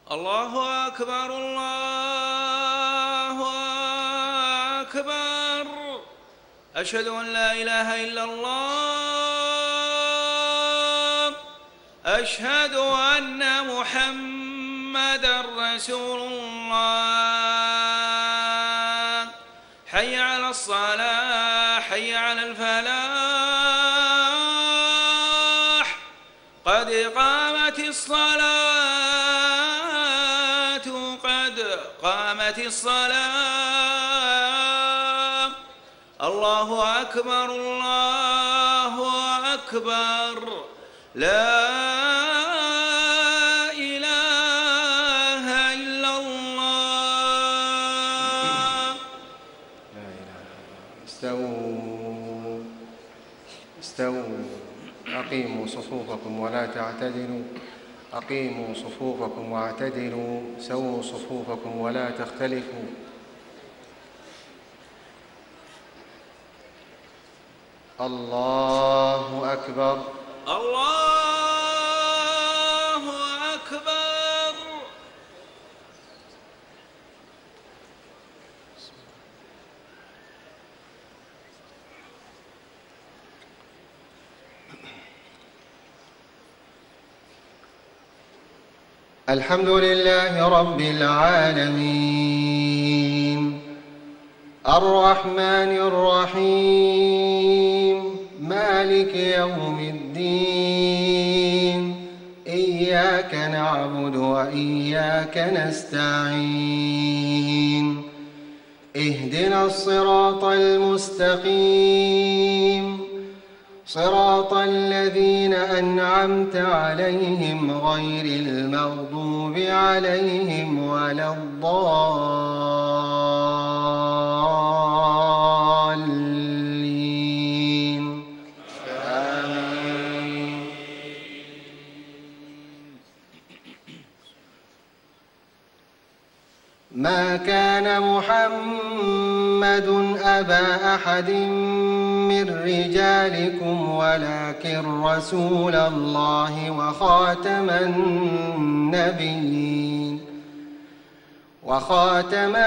الله أكبر الله أكبر. أشهد أن لا إله إلا الله. أشهد أن محمدًا رسول الله. حي على الصلاة حي على الفلاح. قد قامت الصلاة قد قامت الصلاة. الله أكبر الله أكبر. لا إله إلا الله. لا إله إلا الله. استووا استووا. أقيموا صفوفكم ولا تعتدلوا. أقيموا صفوفكم واعتدلوا. سووا صفوفكم ولا تختلفوا. الله أكبر الله أكبر. الحمد لله رب العالمين الرحمن الرحيم مالك يوم الدين. إياك نعبد وإياك نستعين. اهدنا الصراط المستقيم صراط الذين أنعمت عليهم غير المغضوب عليهم ولا الضالين. آمين. ما كان محمد أبا أحد من رجالكم ولكن رسول الله وخاتم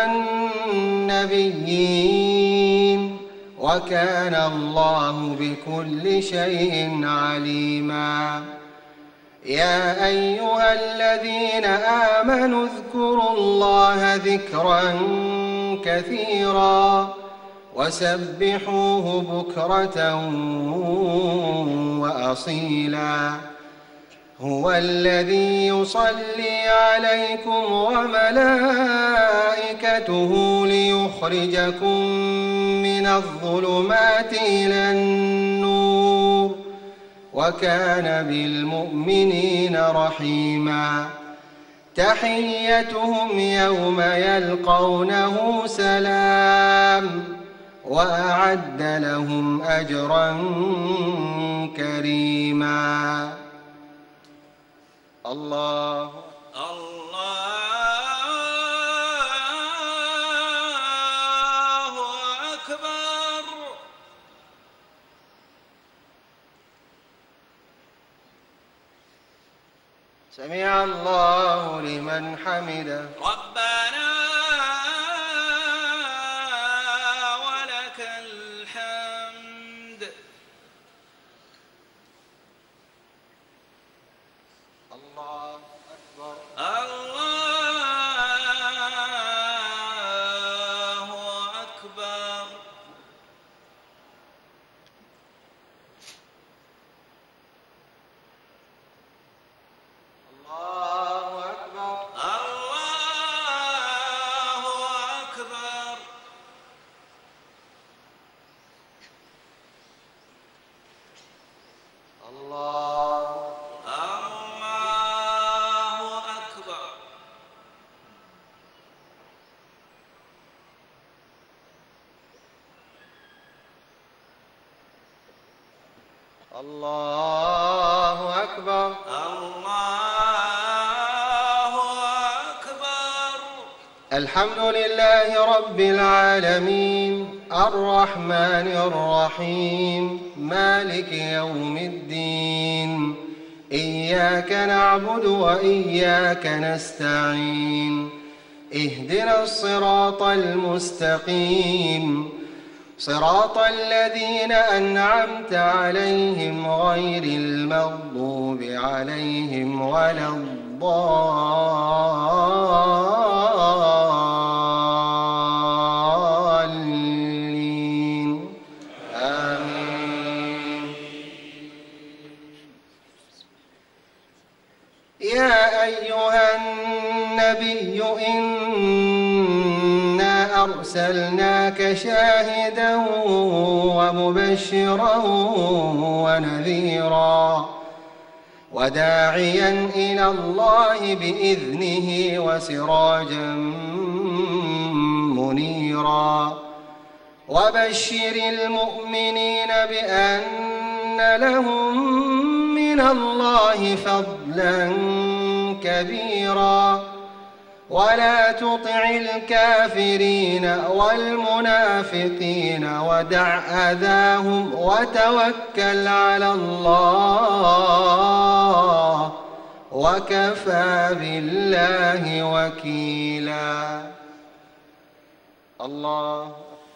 النبيين وكان الله بكل شيء عليما. يا أيها الذين آمنوا اذكروا الله ذكرا كثيرا وسبحوه بكرة وأصيلا. هو الذي يصلي عليكم وملائكته ليخرجكم من الظلمات إلى النور وكان بالمؤمنين رحيما. تحيتهم يوم يلقونه سلام وأعد لهم أجرا كريما. الله أكبر. سمع الله لمن حمده. ربنا ولك الحمد. الله أكبر الله أكبر. الله أكبر الله أكبر. الله أكبر. الله أكبر الله أكبر. الحمد لله رب العالمين الرحمن الرحيم مالك يوم الدين. إياك نعبد وإياك نستعين اهدنا الصراط المستقيم صراط الذين أنعمت عليهم غير المغضوب عليهم ولا الضالين آمين. يا أيها النبي إنا أرسلناك شاهدا ومبشرا ونذيرا وداعيا إلى الله بإذنه وسراجا منيرا وبشر المؤمنين بأن لهم من الله فضلا كبيرا ولا تطع الكافرين والمنافقين ودع أذاهم وتوكل على الله وكفى بالله وكيلا. الله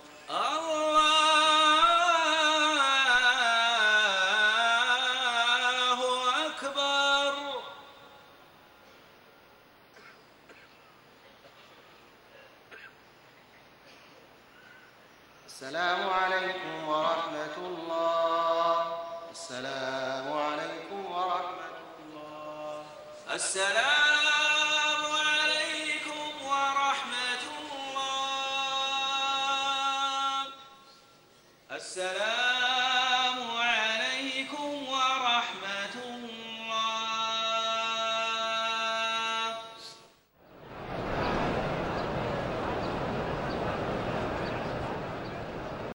أكبر. السلام عليكم ورحمة الله. السلام عليكم ورحمة الله. السلام عليكم ورحمة الله. السلام